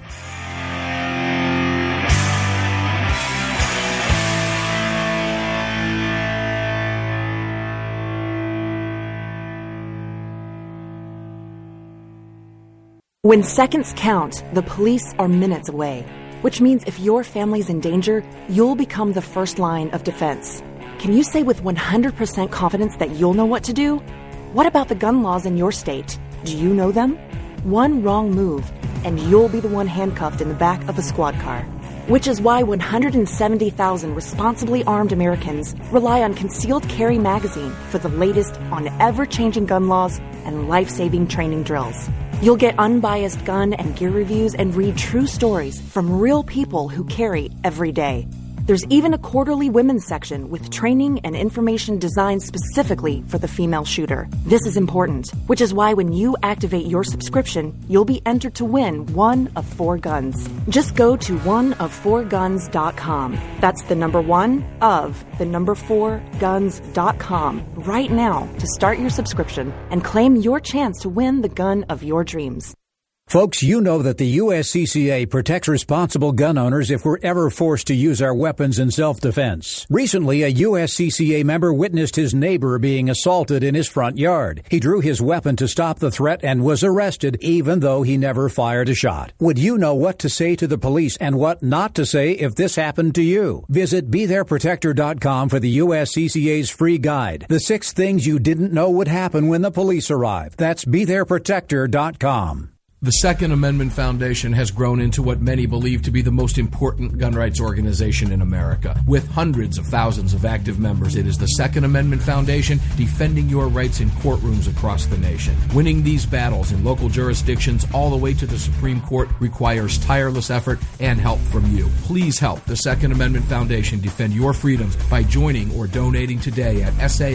When seconds count, the police are minutes away, which means if your family's in danger, you'll become the first line of defense. Can you say with one hundred percent confidence that you'll know what to do? What about the gun laws in your state? Do you know them? One wrong move, and you'll be the one handcuffed in the back of a squad car. Which is why one hundred seventy thousand responsibly armed Americans rely on Concealed Carry Magazine for the latest on ever-changing gun laws and life-saving training drills. You'll get unbiased gun and gear reviews and read true stories from real people who carry every day. There's even a quarterly women's section with training and information designed specifically for the female shooter. This is important, which is why when you activate your subscription, you'll be entered to win one of four guns. Just go to one of four guns dot com. That's the number one of the number four guns dot com right now to start your subscription and claim your chance to win the gun of your dreams. Folks, you know that the U S C C A protects responsible gun owners if we're ever forced to use our weapons in self-defense. Recently, a U S C C A member witnessed his neighbor being assaulted in his front yard. He drew his weapon to stop the threat and was arrested, even though he never fired a shot. Would you know what to say to the police and what not to say if this happened to you? Visit be there protector dot com for the U S C C A's free guide, The Six Things You Didn't Know Would Happen When the Police Arrive. That's be there protector dot com. The Second Amendment Foundation has grown into what many believe to be the most important gun rights organization in America. With hundreds of thousands of active members, it is the Second Amendment Foundation defending your rights in courtrooms across the nation. Winning these battles in local jurisdictions all the way to the Supreme Court requires tireless effort and help from you. Please help the Second Amendment Foundation defend your freedoms by joining or donating today at S A F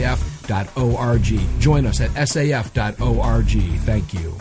dot org. Join us at S A F dot org. Thank you.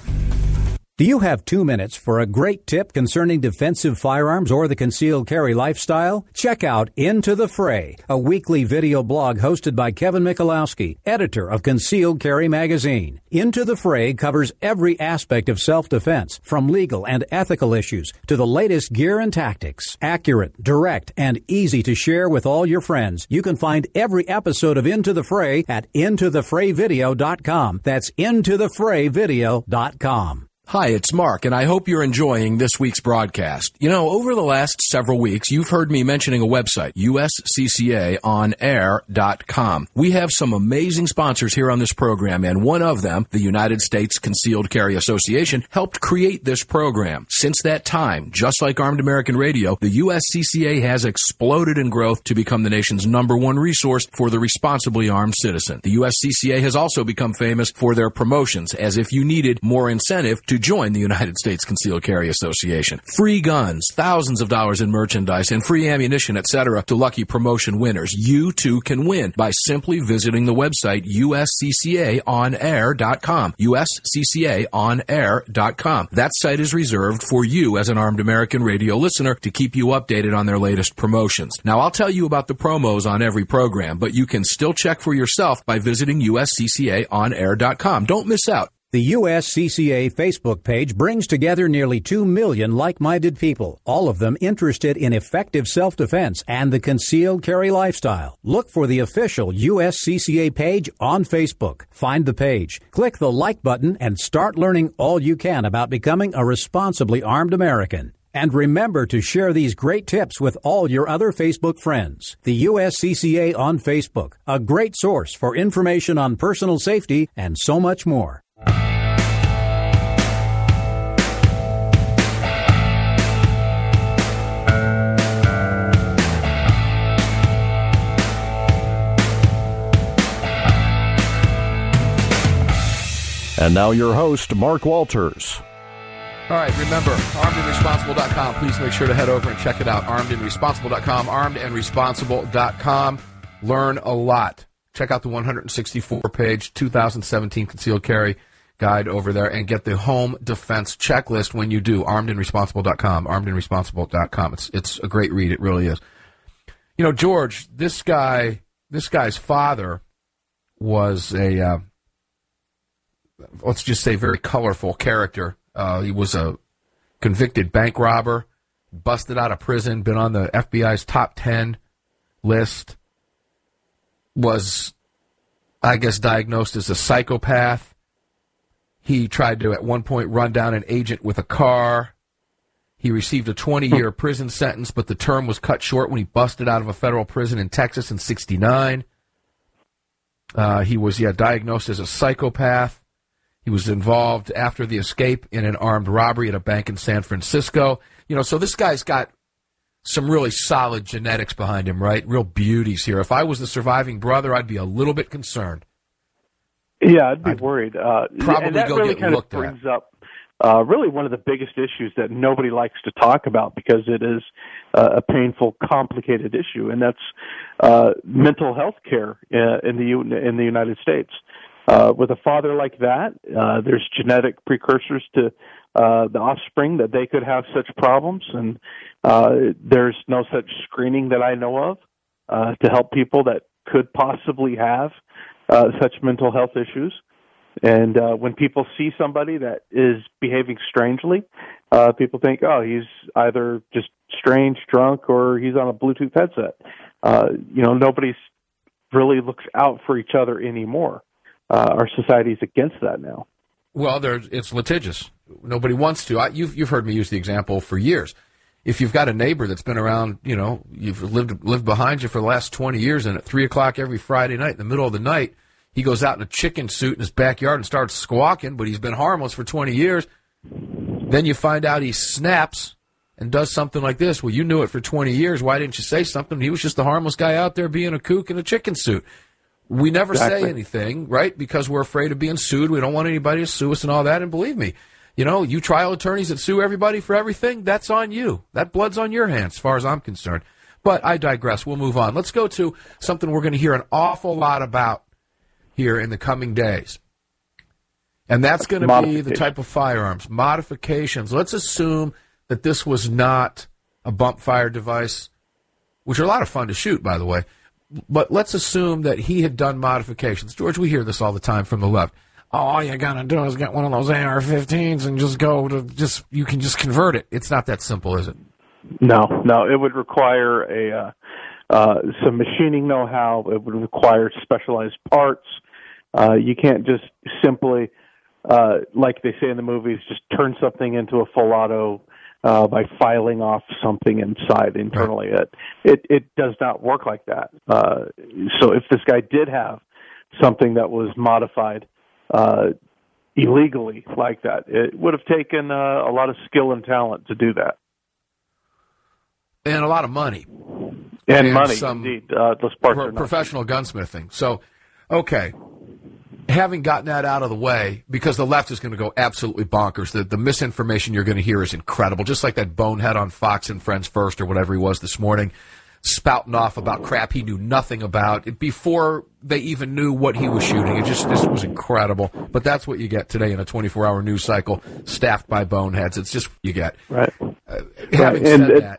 Do you have two minutes for a great tip concerning defensive firearms or the concealed carry lifestyle? Check out Into the Fray, a weekly video blog hosted by Kevin Michalowski, editor of Concealed Carry magazine. Into the Fray covers every aspect of self-defense, from legal and ethical issues to the latest gear and tactics. Accurate, direct, and easy to share with all your friends. You can find every episode of Into the Fray at into the fray video dot com. That's into the fray video dot com. Hi, it's Mark, and I hope you're enjoying this week's broadcast. You know, over the last several weeks, you've heard me mentioning a website, U S C C A on air dot com. We have some amazing sponsors here on this program, and one of them, the United States Concealed Carry Association, helped create this program. Since that time, just like Armed American Radio, the U S C C A has exploded in growth to become the nation's number one resource for the responsibly armed citizen. The U S C C A has also become famous for their promotions, as if you needed more incentive to join the United States Concealed Carry Association. Free guns, thousands of dollars in merchandise, and free ammunition, et cetera to lucky promotion winners. You too can win by simply visiting the website U S C C A on air dot com. U S C C A on air dot com. That site is reserved for you as an Armed American Radio listener to keep you updated on their latest promotions. Now, I'll tell you about the promos on every program, but you can still check for yourself by visiting U S C C A on air dot com. Don't miss out. The U S C C A Facebook page brings together nearly two million like-minded people, all of them interested in effective self-defense and the concealed carry lifestyle. Look for the official U S C C A page on Facebook. Find the page, click the like button, and start learning all you can about becoming a responsibly armed American. And remember to share these great tips with all your other Facebook friends. The U S C C A on Facebook, a great source for information on personal safety and so much more. And now your host, Mark Walters. All right, remember, armed and responsible dot com. Please make sure to head over and check it out, armed and responsible dot com, armed and responsible dot com. Learn a lot. Check out the one hundred sixty-four page two thousand seventeen Concealed Carry Guide over there and get the home defense checklist when you do, armed and responsible dot com, armed and responsible dot com. It's, it's a great read. It really is. You know, George, this guy, this guy's father was a... Uh, let's just say very colorful character. Uh, he was a convicted bank robber, busted out of prison, been on the F B I's top ten list, was, I guess, diagnosed as a psychopath. He tried to, at one point, run down an agent with a car. He received a twenty-year prison sentence, but the term was cut short when he busted out of a federal prison in Texas in sixty-nine. Uh, he was, yeah, diagnosed as a psychopath. He was involved after the escape in an armed robbery at a bank in San Francisco. You know, so this guy's got some really solid genetics behind him, right? Real beauties here. If I was the surviving brother, I'd be a little bit concerned. Yeah, I'd be I'd worried. Uh, probably and that go really get kind looked of brings at. up uh, really one of the biggest issues that nobody likes to talk about because it is uh, a painful, complicated issue, and that's uh, mental health care uh, in the U- in the United States. Uh, with a father like that, uh, there's genetic precursors to uh, the offspring that they could have such problems, and uh, there's no such screening that I know of uh, to help people that could possibly have uh, such mental health issues. And uh, when people see somebody that is behaving strangely, uh, people think, oh, he's either just strange, drunk, or he's on a Bluetooth headset. Uh, you know, nobody really looks out for each other anymore. Uh, our society is against that now. Well, there's, it's litigious. Nobody wants to. I, you've you've heard me use the example for years. If you've got a neighbor that's been around, you know, you've lived lived behind you for the last twenty years, and at three o'clock every Friday night, in the middle of the night, he goes out in a chicken suit in his backyard and starts squawking, but he's been harmless for twenty years. Then you find out he snaps and does something like this. Well, you knew it for twenty years. Why didn't you say something? He was just a harmless guy out there being a kook in a chicken suit. We never exactly. say anything, right, because we're afraid of being sued. We don't want anybody to sue us and all that. And believe me, you know, you trial attorneys that sue everybody for everything, that's on you. That blood's on your hands, as far as I'm concerned. But I digress. We'll move on. Let's go to something we're going to hear an awful lot about here in the coming days. And that's going to be the type of firearms. Modifications. Let's assume that this was not a bump-fire device, which are a lot of fun to shoot, by the way. But let's assume that he had done modifications. George, we hear this all the time from the left. Oh, all you got to do is get one of those A R fifteens and just go to just, you can just convert it. It's not that simple, is it? No, no. It would require a uh, uh, some machining know-how. It would require specialized parts. Uh, you can't just simply... Uh, like they say in the movies, just turn something into a full auto uh, by filing off something inside internally. Right. It, it it does not work like that. Uh, so if this guy did have something that was modified uh, illegally like that, it would have taken uh, a lot of skill and talent to do that. And a lot of money. And, and money, indeed. Uh, those parts pro- are not professional gunsmithing. So, okay. Having gotten that out of the way, because the left is going to go absolutely bonkers. The, the misinformation you're going to hear is incredible, just like that bonehead on Fox and Friends First or whatever he was this morning, spouting off about crap he knew nothing about before they even knew what he was shooting. It just this was incredible. But that's what you get today in a twenty-four hour news cycle staffed by boneheads. It's just what you get. Right. Uh, having right. said and that, it,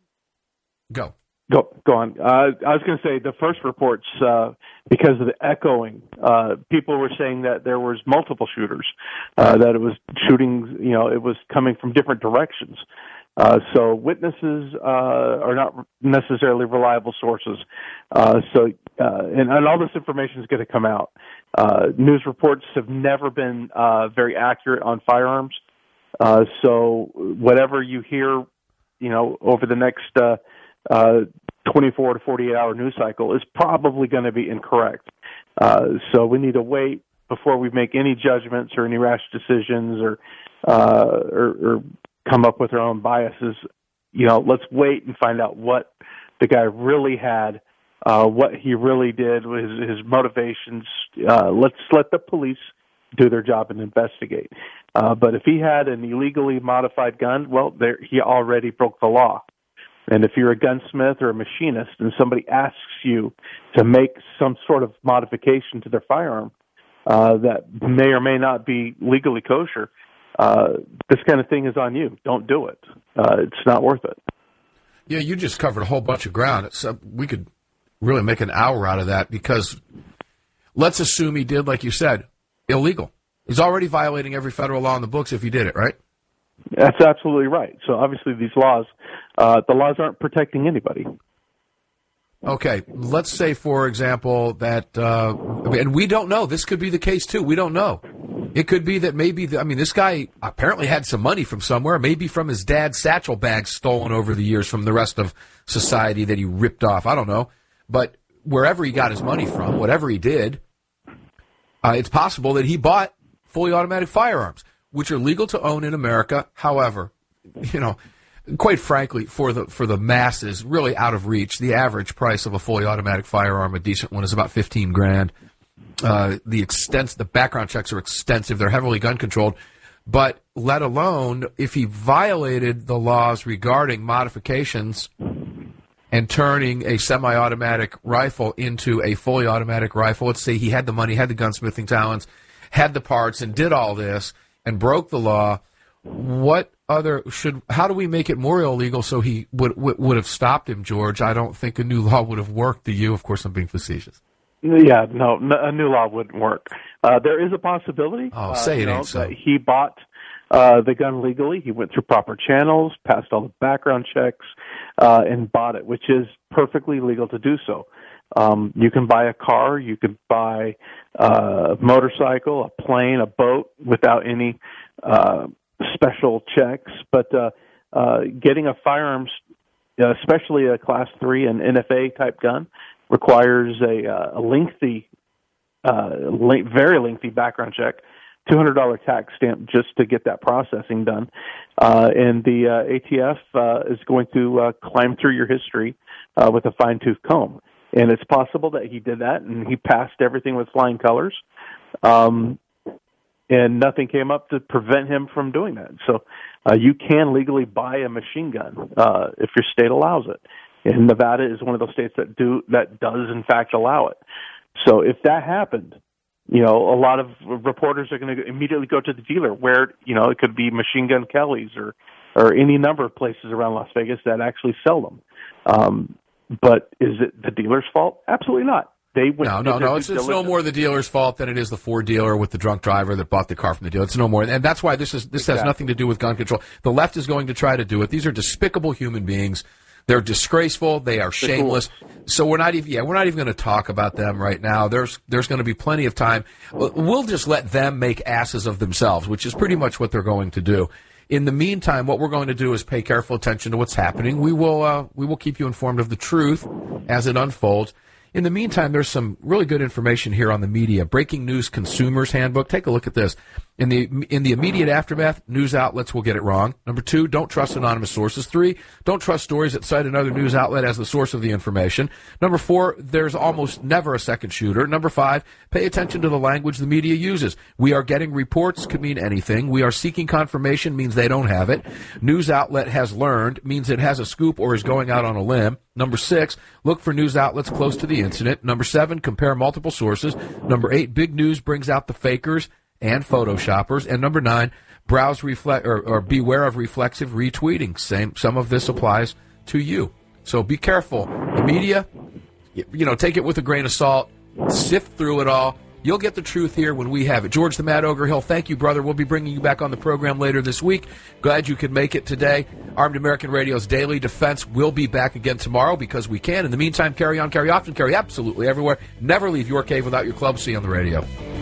go. Go, go on. Uh, I was going to say the first reports, uh, because of the echoing, uh, people were saying that there was multiple shooters, uh, that it was shooting, you know, it was coming from different directions. Uh, so witnesses uh, are not necessarily reliable sources. Uh, so, uh, and, and all this information is going to come out. Uh, news reports have never been uh, very accurate on firearms. Uh, so whatever you hear, you know, over the next uh, uh, twenty-four to forty-eight hour news cycle is probably going to be incorrect. Uh, so we need to wait before we make any judgments or any rash decisions or, uh, or, or come up with our own biases. You know, let's wait and find out what the guy really had, uh, what he really did, his, his motivations. Uh, let's let the police do their job and investigate. Uh, but if he had an illegally modified gun, well, there, he already broke the law. And if you're a gunsmith or a machinist and somebody asks you to make some sort of modification to their firearm uh, that may or may not be legally kosher, uh, this kind of thing is on you. Don't do it. Uh, it's not worth it. Yeah, you just covered a whole bunch of ground. It's, uh, we could really make an hour out of that because let's assume he did, like you said, illegal. He's already violating every federal law in the books if he did it, right? That's absolutely right. So obviously these laws, uh, the laws aren't protecting anybody. Okay, let's say, for example, that, uh, and we don't know, this could be the case too, we don't know. It could be that maybe, the, I mean, this guy apparently had some money from somewhere, maybe from his dad's satchel bag stolen over the years from the rest of society that he ripped off, I don't know. But wherever he got his money from, whatever he did, uh, it's possible that he bought fully automatic firearms, which are legal to own in America. However, you know, quite frankly, for the for the masses, really out of reach. The average price of a fully automatic firearm, a decent one, is about fifteen grand. Uh, the extent, the background checks are extensive. They're heavily gun controlled. But let alone if he violated the laws regarding modifications and turning a semi-automatic rifle into a fully automatic rifle. Let's say he had the money, had the gunsmithing talents, had the parts, and did all this and broke the law. What other should? How do we make it more illegal so he would would, would have stopped him, George? I don't think a new law would have worked. To you, of course, I'm being facetious. Yeah, no, a new law wouldn't work. Uh, there is a possibility. Oh, say uh, it know, ain't so. That he bought uh, the gun legally. He went through proper channels, passed all the background checks, uh, and bought it, which is perfectly legal to do so. Um, you can buy a car, you can buy uh, a motorcycle, a plane, a boat without any uh, special checks. But uh, uh, getting a firearms, especially a Class three and N F A type gun, requires a, uh, a lengthy, uh, le- very lengthy background check, two hundred dollars tax stamp just to get that processing done. Uh, and the uh, A T F uh, is going to uh, climb through your history uh, with a fine-tooth comb. And it's possible that he did that and he passed everything with flying colors. Um, and nothing came up to prevent him from doing that. So uh, you can legally buy a machine gun uh, if your state allows it. And Nevada is one of those states that do that does in fact allow it. So if that happened, you know, a lot of reporters are going to immediately go to the dealer where, you know, it could be Machine Gun Kelly's or, or any number of places around Las Vegas that actually sell them. Um, but is it the dealer's fault? Absolutely not. They went no, no, no. It's, it's no more the dealer's fault than it is the Ford dealer with the drunk driver that bought the car from the dealer. It's no more. And that's why this is this exactly. has nothing to do with gun control. The left is going to try to do it. These are despicable human beings. They're disgraceful. They are shameless. So we're not even, yeah, we're not even going to talk about them right now. There's, there's going to be plenty of time. We'll just let them make asses of themselves, which is pretty much what they're going to do. In the meantime, what we're going to do is pay careful attention to what's happening. We will, uh, we will keep you informed of the truth as it unfolds. In the meantime, there's some really good information here on the media. Breaking News Consumers Handbook. Take a look at this. In the in the immediate aftermath, news outlets will get it wrong. Number two, don't trust anonymous sources. Three, don't trust stories that cite another news outlet as the source of the information. Number four, there's almost never a second shooter. Number five, pay attention to the language the media uses. We are getting reports could mean anything. We are seeking confirmation means they don't have it. News outlet has learned means it has a scoop or is going out on a limb. Number six, look for news outlets close to the incident. Number seven, compare multiple sources. Number eight, big news brings out the fakers and photoshoppers. And number nine, browse reflect or, or beware of reflexive retweeting. Same, some of this applies to you. So be careful. The media, you know, take it with a grain of salt. Sift through it all. You'll get the truth here when we have it. George the Mad Ogre Hill, thank you, brother. We'll be bringing you back on the program later this week. Glad you could make it today. Armed American Radio's Daily Defense will be back again tomorrow because we can. In the meantime, carry on, carry often, carry absolutely everywhere. Never leave your cave without your club. See you on the radio.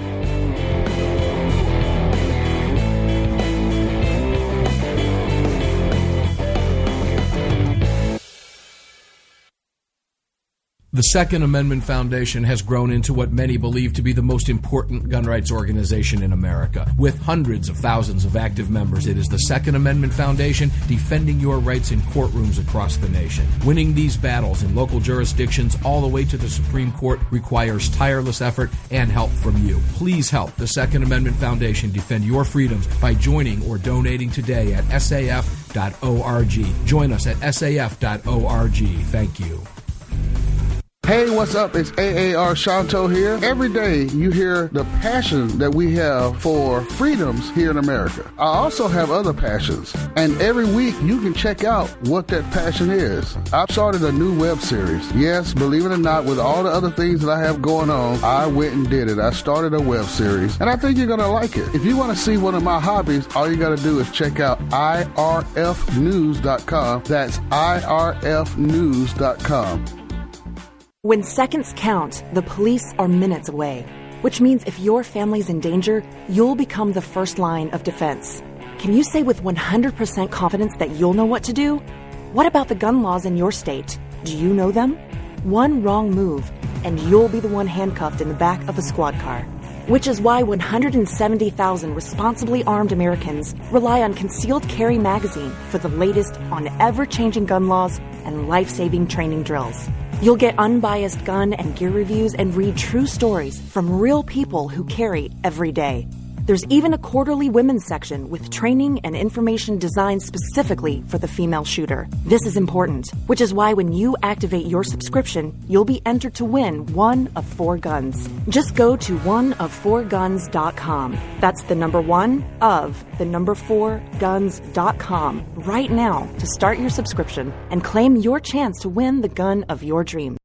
The Second Amendment Foundation has grown into what many believe to be the most important gun rights organization in America. With hundreds of thousands of active members, it is the Second Amendment Foundation defending your rights in courtrooms across the nation. Winning these battles in local jurisdictions all the way to the Supreme Court requires tireless effort and help from you. Please help the Second Amendment Foundation defend your freedoms by joining or donating today at S A F dot org. Join us at S A F dot org. Thank you. Hey, what's up? It's A A R Shanto here. Every day you hear the passion that we have for freedoms here in America. I also have other passions, and every week you can check out what that passion is. I've started a new web series. Yes, believe it or not, with all the other things that I have going on, I went and did it. I started a web series, and I think you're going to like it. If you want to see one of my hobbies, all you got to do is check out I R F news dot com. That's I R F news dot com. When seconds count, the police are minutes away, which means if your family's in danger, you'll become the first line of defense. Can you say with one hundred percent confidence that you'll know what to do? What about the gun laws in your state? Do you know them? One wrong move, and you'll be the one handcuffed in the back of a squad car. Which is why one hundred seventy thousand responsibly armed Americans rely on Concealed Carry Magazine for the latest on ever-changing gun laws and life-saving training drills. You'll get unbiased gun and gear reviews and read true stories from real people who carry every day. There's even a quarterly women's section with training and information designed specifically for the female shooter. This is important, which is why when you activate your subscription, you'll be entered to win one of four guns. Just go to one of four guns dot com. That's the number one of the number four guns dot com right now to start your subscription and claim your chance to win the gun of your dreams.